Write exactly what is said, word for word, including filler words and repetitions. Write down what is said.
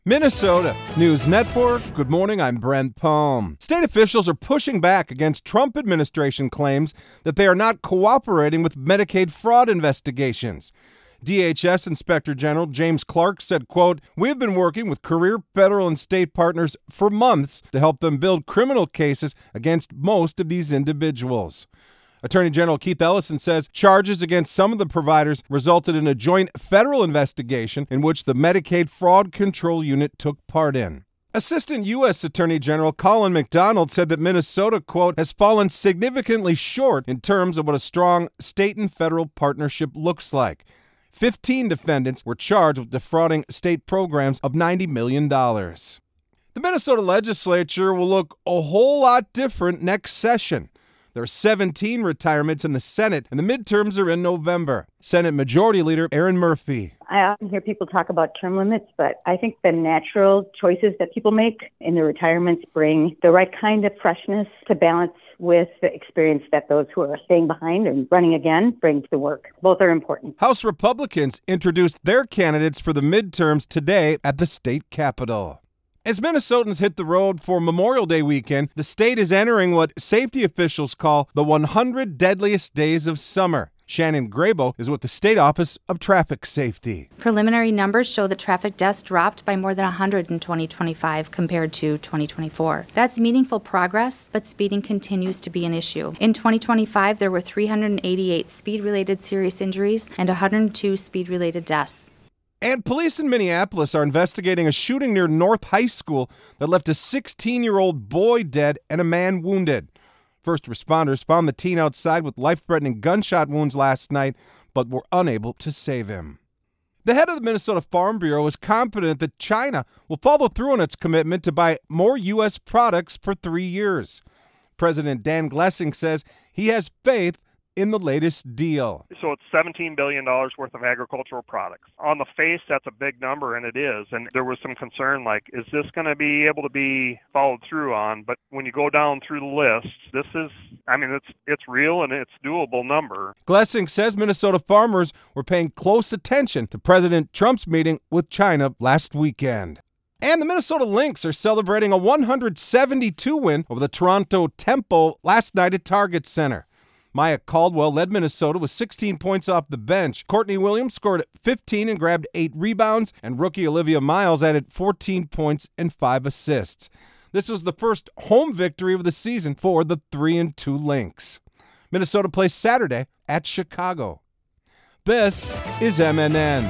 Minnesota News Network. Good morning, I'm Brent Palm. State officials are pushing back against Trump administration claims that they are not cooperating with Medicaid fraud investigations. D H S Inspector General James Clark said, quote, "We have been working with career federal and state partners for months to help them build criminal cases against most of these individuals." Attorney General Keith Ellison says charges against some of the providers resulted in a joint federal investigation in which the Medicaid Fraud Control Unit took part in. Assistant U S Attorney General Colin McDonald said that Minnesota, quote, "has fallen significantly short in terms of what a strong state and federal partnership looks like." Fifteen defendants were charged with defrauding state programs of ninety million dollars. The Minnesota legislature will look a whole lot different next session. There are seventeen retirements in the Senate, and the midterms are in November. Senate Majority Leader Erin Murphy. I often hear people talk about term limits, but I think the natural choices that people make in their retirements bring the right kind of freshness to balance with the experience that those who are staying behind and running again bring to the work. Both are important. House Republicans introduced their candidates for the midterms today at the state capitol. As Minnesotans hit the road for Memorial Day weekend, the state is entering what safety officials call the one hundred deadliest days of summer. Shannon Grabo is with the State Office of Traffic Safety. Preliminary numbers show that traffic deaths dropped by more than one hundred in twenty twenty-five compared to twenty twenty-four. That's meaningful progress, but speeding continues to be an issue. In twenty twenty-five, there were three hundred eighty-eight speed-related serious injuries and one hundred two speed-related deaths. And police in Minneapolis are investigating a shooting near North High School that left a sixteen-year-old boy dead and a man wounded. First responders found the teen outside with life-threatening gunshot wounds last night, but were unable to save him. The head of the Minnesota Farm Bureau is confident that China will follow through on its commitment to buy more U S products for three years. President Dan Glessing says he has faith in the latest deal. So it's seventeen billion dollars worth of agricultural products. On the face, that's a big number, and it is. And there was some concern, like, is this going to be able to be followed through on? But when you go down through the list, this is, I mean, it's it's real and it's doable number. Glessing says Minnesota farmers were paying close attention to President Trump's meeting with China last weekend. And the Minnesota Lynx are celebrating a one hundred seventy-two win over the Toronto Tempo last night at Target Center. Maya Caldwell led Minnesota with sixteen points off the bench. Courtney Williams scored fifteen and grabbed eight rebounds, and rookie Olivia Miles added fourteen points and five assists. This was the first home victory of the season for the three and two Lynx. Minnesota plays Saturday at Chicago. This is M N N.